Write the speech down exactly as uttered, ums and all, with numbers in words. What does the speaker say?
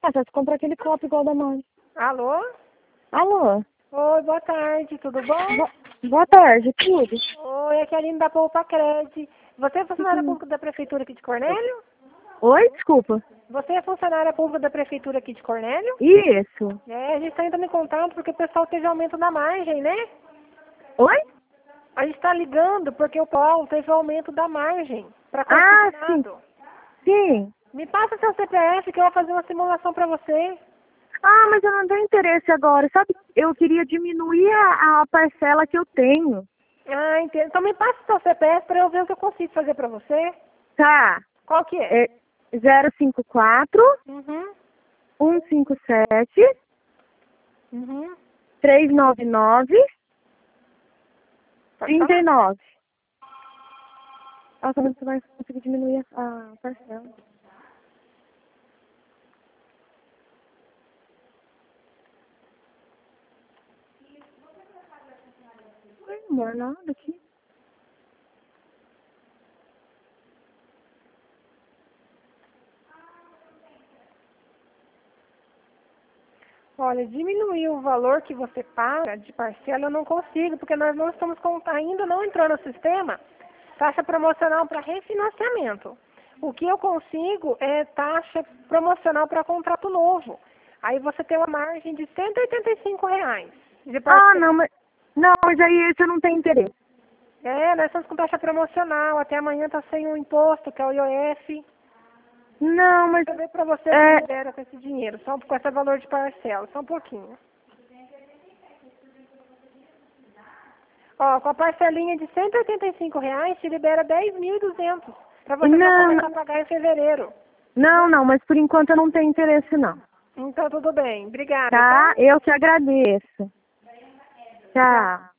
Ah, você compra aquele copo igual da mãe. Alô? Alô? Oi, boa tarde, tudo bom? Bo boa tarde, tudo. Oi, aqui é a Aline da Poupa Cred. Você é funcionária Uhum. pública da Prefeitura aqui de Cornélio? Oi, desculpa. Você é funcionária pública da Prefeitura aqui de Cornélio? Isso. É, a gente está entrando em contato porque o pessoal teve aumento da margem, né? Oi? A gente está ligando porque o pessoal teve aumento da margem para Ah, sim. consignado. Sim. Me passa seu C P F que eu vou fazer uma simulação para você. Ah, mas eu não tenho interesse agora, sabe? Eu queria diminuir a, a parcela que eu tenho. Ah, entendo. Então me passa seu C P F para eu ver o que eu consigo fazer para você. Tá. Qual que é? É zero cinco quatro, Uhum. um cinco sete, Uhum. três nove nove, Pode trinta falar? e nove. Nossa, mas você vai conseguir diminuir a, a parcela. Ai, amor, nada aqui. Olha, diminuir o valor que você paga de parcela eu não consigo, porque nós não estamos com, ainda não entrou no sistema taxa promocional para refinanciamento. O que eu consigo é taxa promocional para contrato novo. Aí você tem uma margem de cento e oitenta e cinco reais de Ah, parcela. não, mas... Não, mas aí isso eu não tenho interesse. É, nós estamos com taxa promocional, até amanhã está sem o imposto, que é o I O F. Não, mas... Deixa eu ver para você o que É... libera com esse dinheiro, só com esse valor de parcela, só um pouquinho. Ó, com a parcelinha de cento e oitenta e cinco reais, te libera dez mil e duzentos para você já Não, começar a pagar em fevereiro. não, não, mas por enquanto eu não tenho interesse, não. Então, tudo bem. Obrigada, Tá? tá? Eu que agradeço. Tchau.